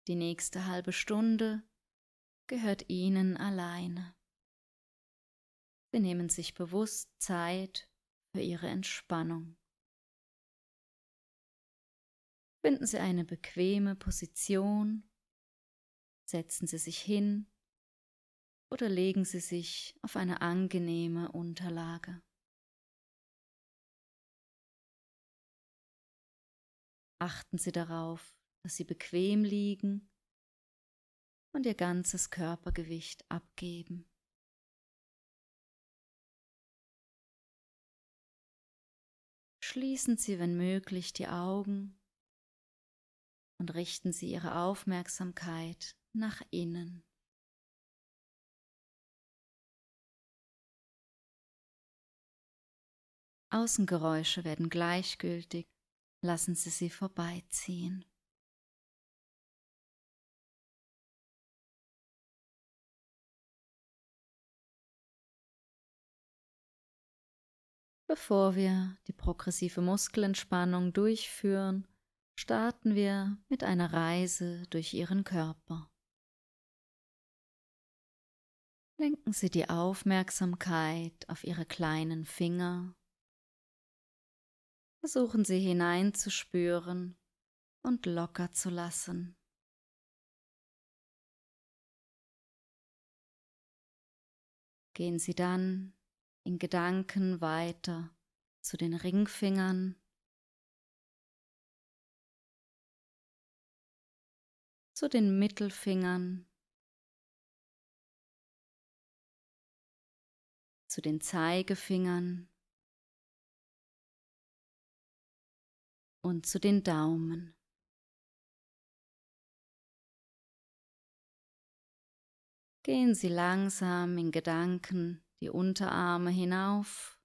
Die nächste halbe Stunde gehört Ihnen alleine. Sie nehmen sich bewusst Zeit für Ihre Entspannung. Finden Sie eine bequeme Position, setzen Sie sich hin oder legen Sie sich auf eine angenehme Unterlage. Achten Sie darauf, dass Sie bequem liegen und Ihr ganzes Körpergewicht abgeben. Schließen Sie, wenn möglich, die Augen und richten Sie Ihre Aufmerksamkeit nach innen. Außengeräusche werden gleichgültig, lassen Sie sie vorbeiziehen. Bevor wir die progressive Muskelentspannung durchführen, starten wir mit einer Reise durch Ihren Körper. Lenken Sie die Aufmerksamkeit auf Ihre kleinen Finger. Versuchen Sie hineinzuspüren und locker zu lassen. Gehen Sie dann in Gedanken weiter zu den Ringfingern, zu den Mittelfingern, zu den Zeigefingern und zu den Daumen. Gehen Sie langsam in Gedanken die Unterarme hinauf,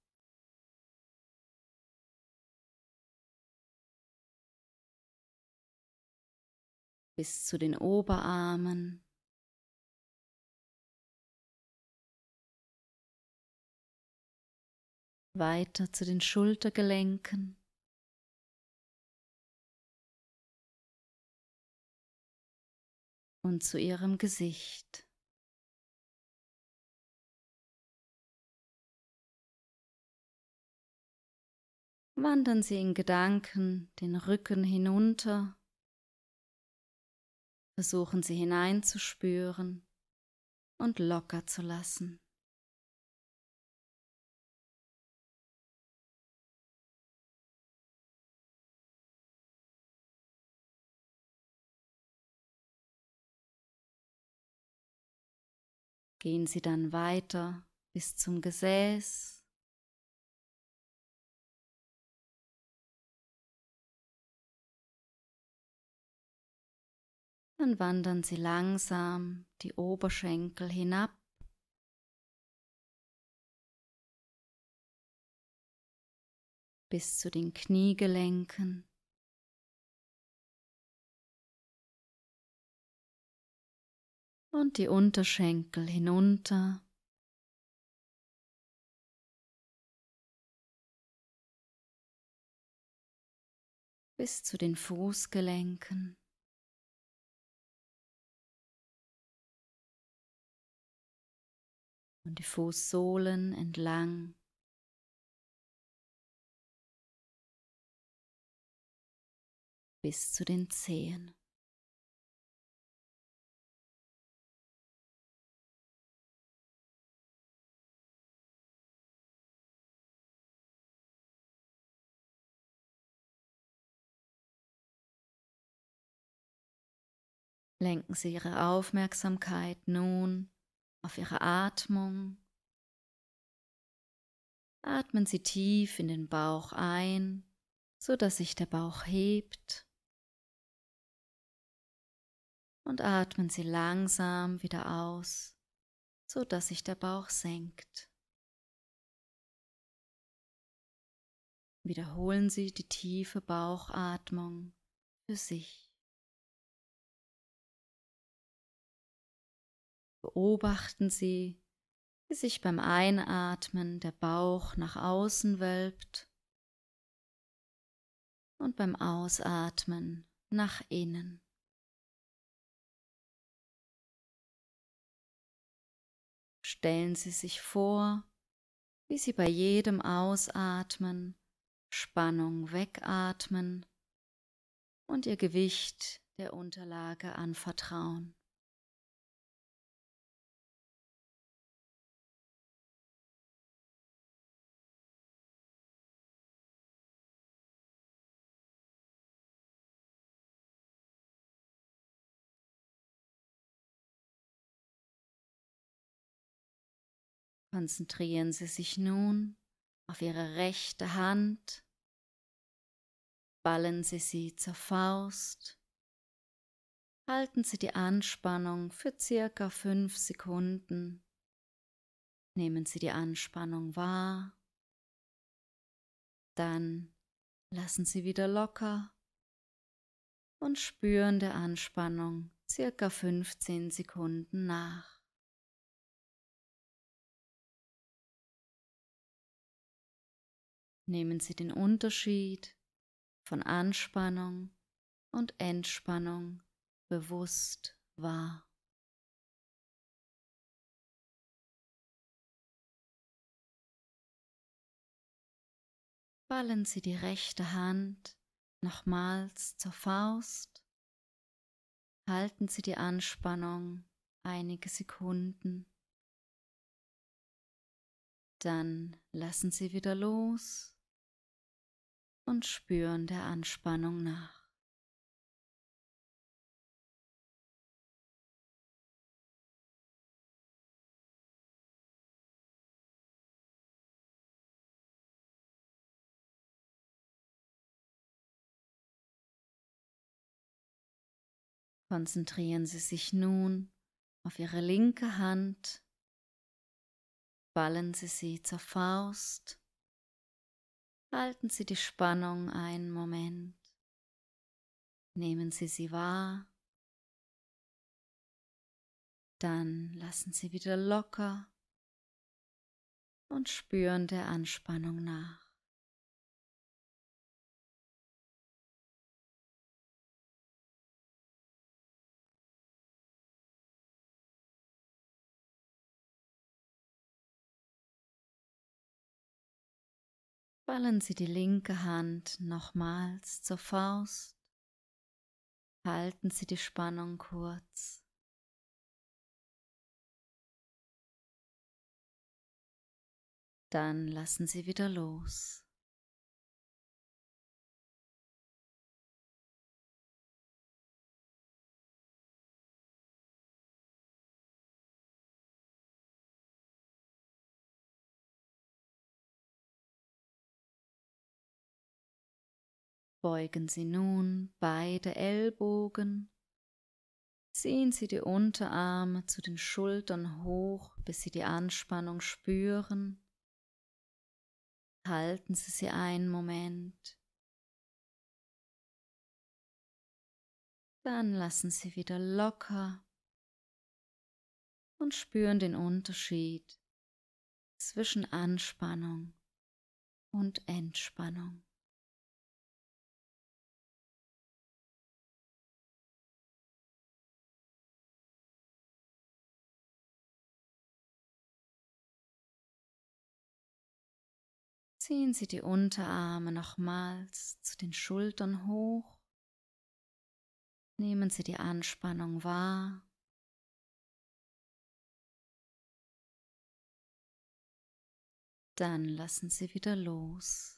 bis zu den Oberarmen, weiter zu den Schultergelenken und zu Ihrem Gesicht. Wandern Sie in Gedanken den Rücken hinunter, versuchen Sie hineinzuspüren und locker zu lassen. Gehen Sie dann weiter bis zum Gesäß. Dann wandern Sie langsam die Oberschenkel hinab bis zu den Kniegelenken. Und die Unterschenkel hinunter bis zu den Fußgelenken. Und die Fußsohlen entlang bis zu den Zehen. Lenken Sie Ihre Aufmerksamkeit nun auf Ihre Atmung. Atmen Sie tief in den Bauch ein, sodass sich der Bauch hebt. Und atmen Sie langsam wieder aus, sodass sich der Bauch senkt. Wiederholen Sie die tiefe Bauchatmung für sich. Beobachten Sie, wie sich beim Einatmen der Bauch nach außen wölbt und beim Ausatmen nach innen. stellen Sie sich vor, wie Sie bei jedem Ausatmen Spannung wegatmen und Ihr Gewicht der Unterlage anvertrauen. Konzentrieren Sie sich nun auf Ihre rechte Hand, ballen Sie sie zur Faust, halten Sie die Anspannung für circa 5 Sekunden, nehmen Sie die Anspannung wahr, dann lassen Sie wieder locker und spüren der Anspannung circa 15 Sekunden nach. Nehmen Sie den Unterschied von Anspannung und Entspannung bewusst wahr. Ballen Sie die rechte Hand nochmals zur Faust, halten Sie die Anspannung einige Sekunden, dann lassen Sie wieder los und spüren der Anspannung nach. Konzentrieren Sie sich nun auf Ihre linke Hand, ballen Sie sie zur Faust, halten Sie die Spannung einen Moment, nehmen Sie sie wahr, dann lassen Sie wieder locker und spüren der Anspannung nach. Ballen Sie die linke Hand nochmals zur Faust, halten Sie die Spannung kurz, dann lassen Sie wieder los. Beugen Sie nun beide Ellbogen, ziehen Sie die Unterarme zu den Schultern hoch, bis Sie die Anspannung spüren. Halten Sie sie einen Moment, dann lassen Sie wieder locker und spüren den Unterschied zwischen Anspannung und Entspannung. Ziehen Sie die Unterarme nochmals zu den Schultern hoch, nehmen Sie die Anspannung wahr, dann lassen Sie wieder los.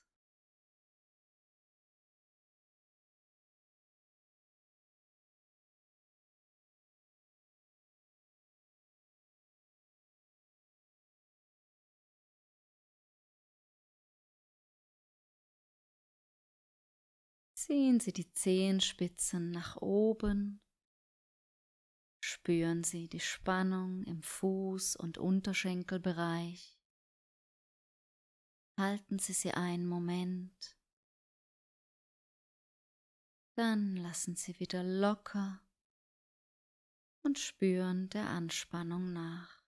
Ziehen Sie die Zehenspitzen nach oben, spüren Sie die Spannung im Fuß- und Unterschenkelbereich. Halten Sie sie einen Moment, dann lassen Sie wieder locker und spüren der Anspannung nach.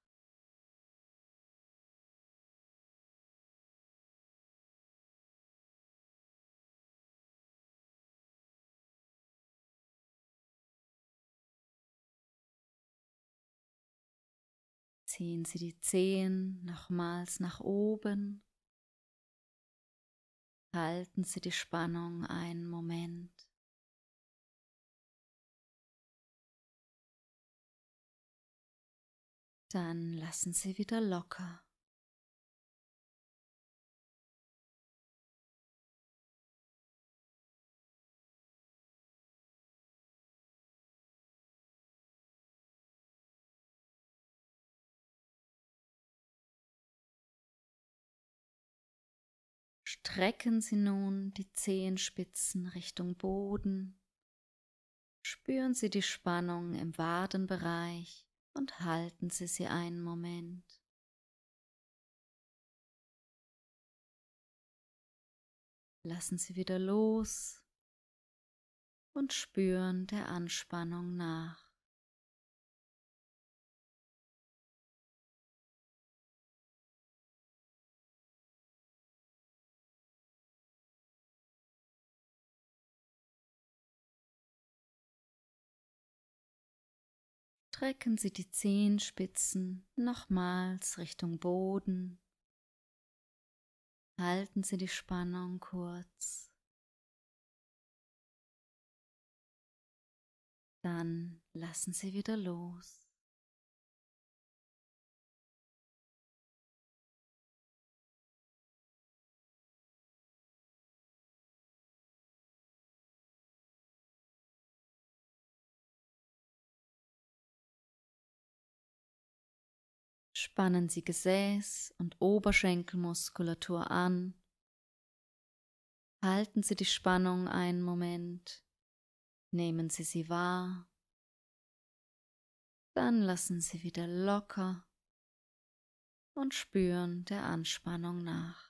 Ziehen Sie die Zehen nochmals nach oben. Halten Sie die Spannung einen Moment. Dann lassen Sie wieder locker. Strecken Sie nun die Zehenspitzen Richtung Boden. Spüren Sie die Spannung im Wadenbereich und halten Sie sie einen Moment. Lassen Sie wieder los und spüren der Anspannung nach. Strecken Sie die Zehenspitzen nochmals Richtung Boden. Halten Sie die Spannung kurz. Dann lassen Sie wieder los. Spannen Sie Gesäß- und Oberschenkelmuskulatur an. Halten Sie die Spannung einen Moment. Nehmen Sie sie wahr. Dann lassen Sie wieder locker und spüren der Anspannung nach.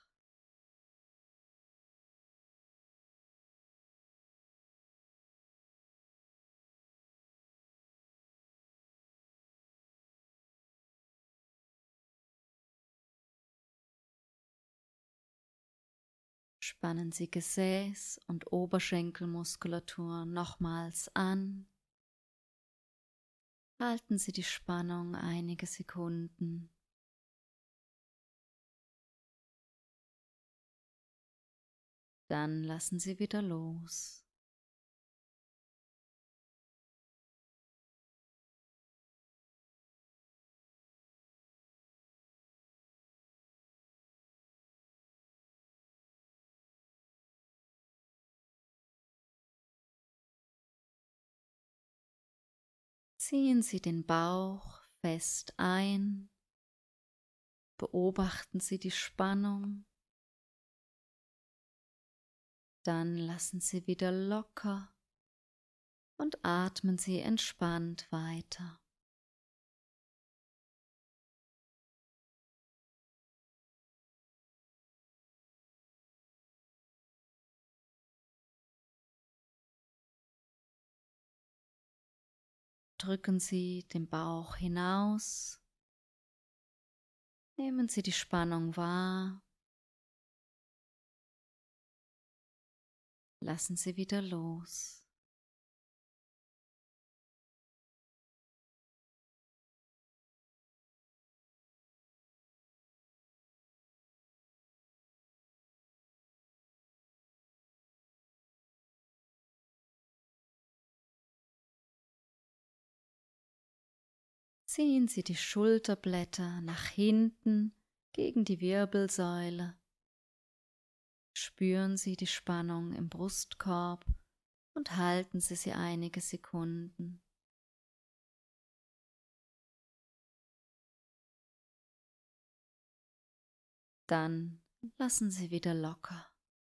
Spannen Sie Gesäß- und Oberschenkelmuskulatur nochmals an. Halten Sie die Spannung einige Sekunden. Dann lassen Sie wieder los. Ziehen Sie den Bauch fest ein. Beobachten Sie die Spannung. Dann lassen Sie wieder locker und atmen Sie entspannt weiter. Drücken Sie den Bauch hinaus. Nehmen Sie die Spannung wahr. Lassen Sie wieder los. Ziehen Sie die Schulterblätter nach hinten gegen die Wirbelsäule. Spüren Sie die Spannung im Brustkorb und halten Sie sie einige Sekunden. Dann lassen Sie wieder locker.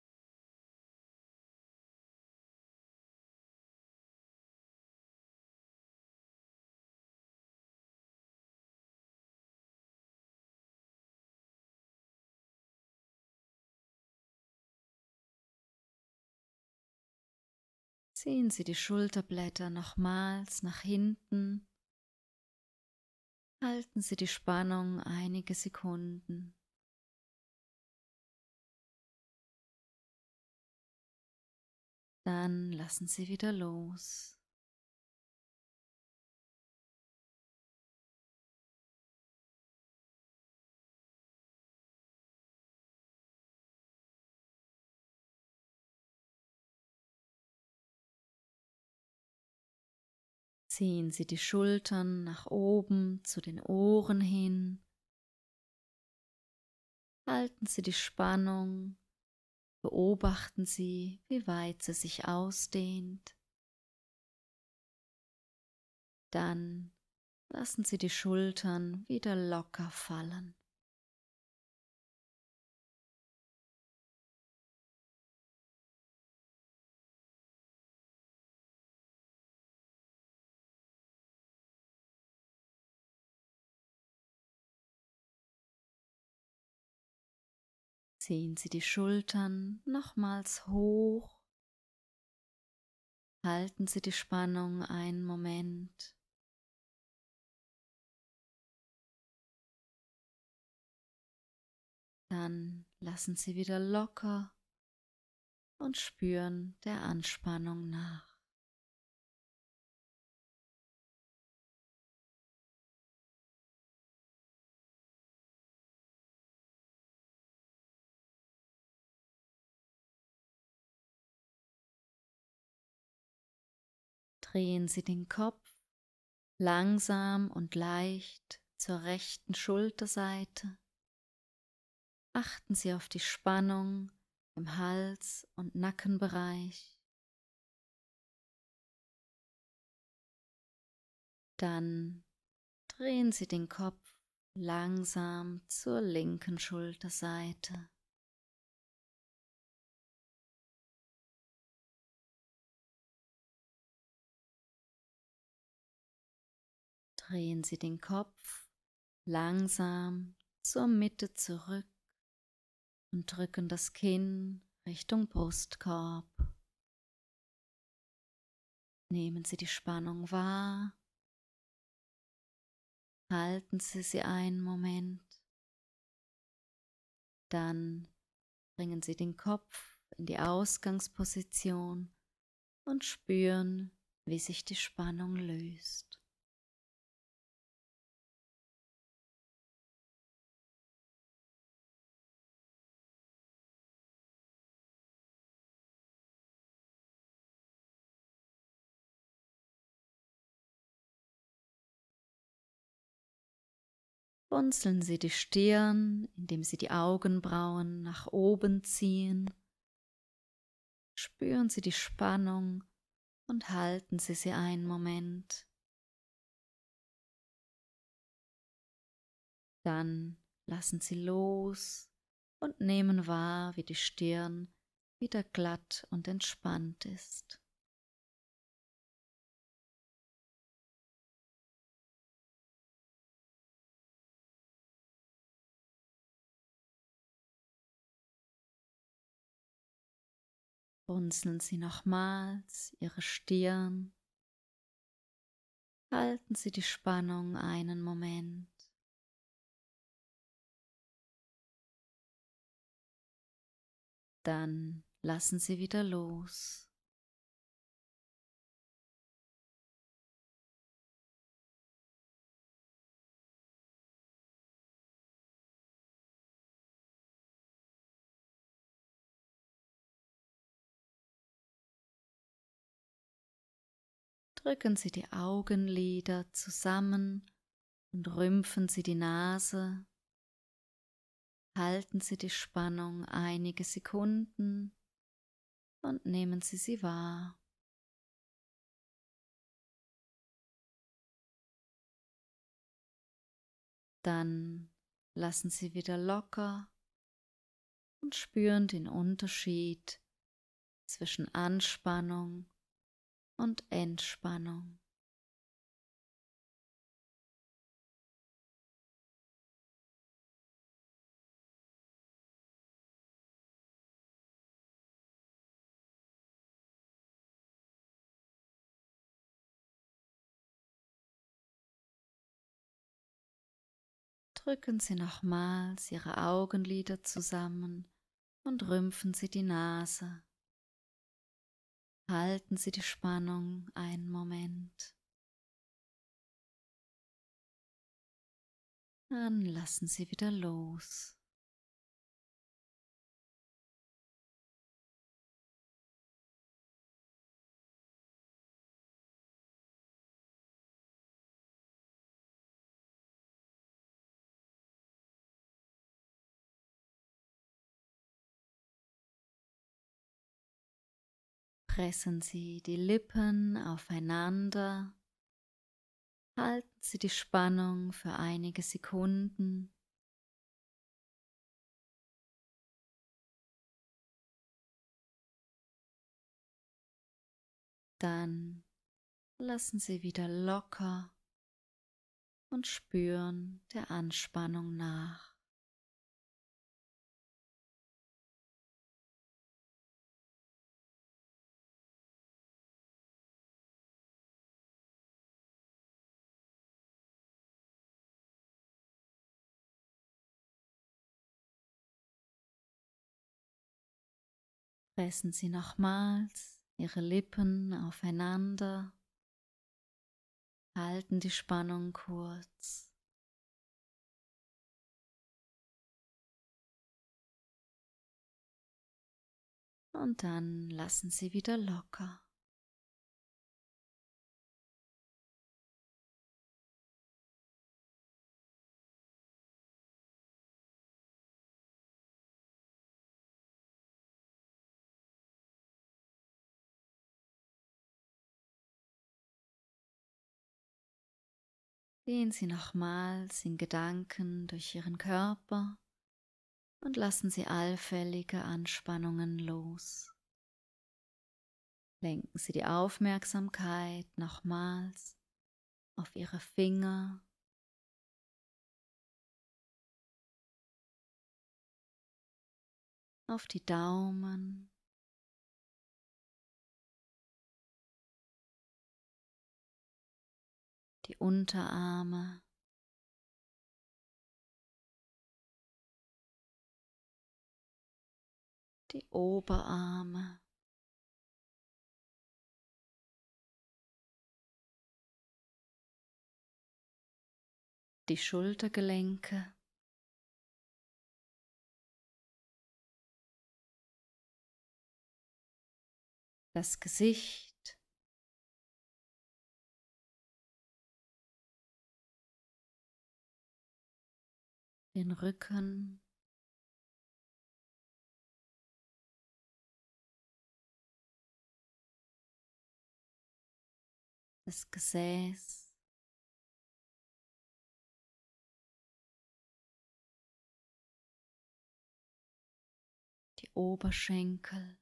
Ziehen Sie die Schulterblätter nochmals nach hinten. Halten Sie die Spannung einige Sekunden. Dann lassen Sie wieder los. Ziehen Sie die Schultern nach oben zu den Ohren hin. Halten Sie die Spannung. Beobachten Sie, wie weit sie sich ausdehnt. Dann lassen Sie die Schultern wieder locker fallen. Ziehen Sie die Schultern nochmals hoch. Halten Sie die Spannung einen Moment. Dann lassen Sie wieder locker und spüren der Anspannung nach. Drehen Sie den Kopf langsam und leicht zur rechten Schulterseite. Achten Sie auf die Spannung im Hals- und Nackenbereich. Dann drehen Sie den Kopf langsam zur linken Schulterseite. Drehen Sie den Kopf langsam zur Mitte zurück und drücken das Kinn Richtung Brustkorb. Nehmen Sie die Spannung wahr. Halten Sie sie einen Moment. Dann bringen Sie den Kopf in die Ausgangsposition und spüren, wie sich die Spannung löst. Runzeln Sie die Stirn, indem Sie die Augenbrauen nach oben ziehen. Spüren Sie die Spannung und halten Sie sie einen Moment. Dann lassen Sie los und nehmen wahr, wie die Stirn wieder glatt und entspannt ist. Runzeln Sie nochmals Ihre Stirn. Halten Sie die Spannung einen Moment. Dann lassen Sie wieder los. Drücken Sie die Augenlider zusammen und rümpfen Sie die Nase. Halten Sie die Spannung einige Sekunden und nehmen Sie sie wahr. Dann lassen Sie wieder locker und spüren den Unterschied zwischen Anspannung und Entspannung. Drücken Sie nochmals Ihre Augenlider zusammen und rümpfen Sie die Nase. Halten Sie die Spannung einen Moment. Dann lassen Sie wieder los. Pressen Sie die Lippen aufeinander. Halten Sie die Spannung für einige Sekunden. Dann lassen Sie wieder locker und spüren der Anspannung nach. Pressen Sie nochmals Ihre Lippen aufeinander. Halten die Spannung kurz. Und dann lassen Sie wieder locker. Gehen Sie nochmals in Gedanken durch Ihren Körper und lassen Sie allfällige Anspannungen los. Lenken Sie die Aufmerksamkeit nochmals auf Ihre Finger, auf die Daumen, die Unterarme, die Oberarme, die Schultergelenke, das Gesicht, den Rücken, das Gesäß, die Oberschenkel,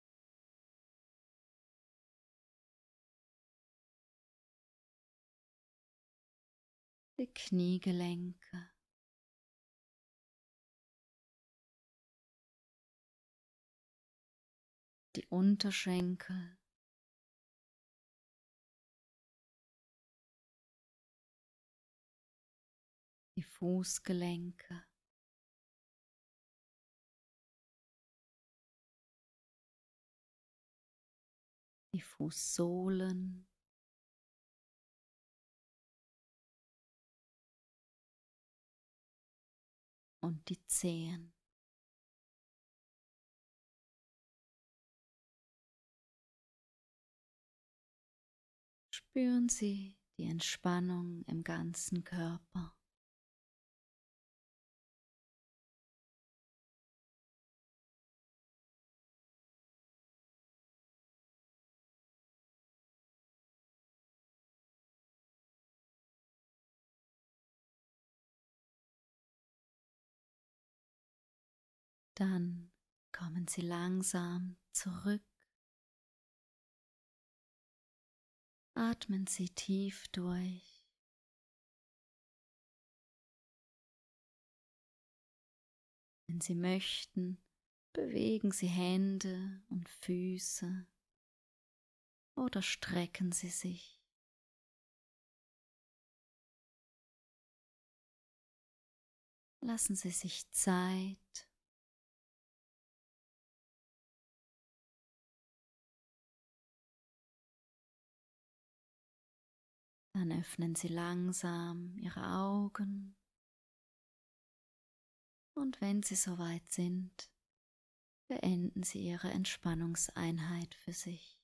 die Kniegelenke, die Unterschenkel, die Fußgelenke, die Fußsohlen, und die Zehen. Spüren Sie die Entspannung im ganzen Körper. Dann kommen Sie langsam zurück. Atmen Sie tief durch. Wenn Sie möchten, bewegen Sie Hände und Füße oder strecken Sie sich. Lassen Sie sich Zeit. Dann öffnen Sie langsam Ihre Augen und wenn Sie soweit sind, beenden Sie Ihre Entspannungseinheit für sich.